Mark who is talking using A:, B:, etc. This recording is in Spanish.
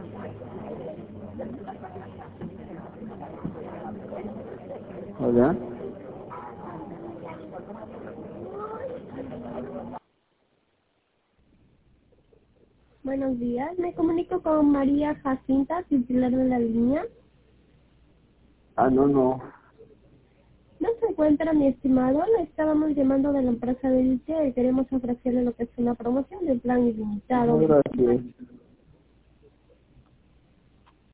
A: Hola.
B: Buenos días, me comunico con María Jacinta, titular de la línea.
A: No.
B: No se encuentra mi estimado, le estábamos llamando de la empresa de Elite y queremos ofrecerle lo que es una promoción del plan ilimitado.
A: No, gracias.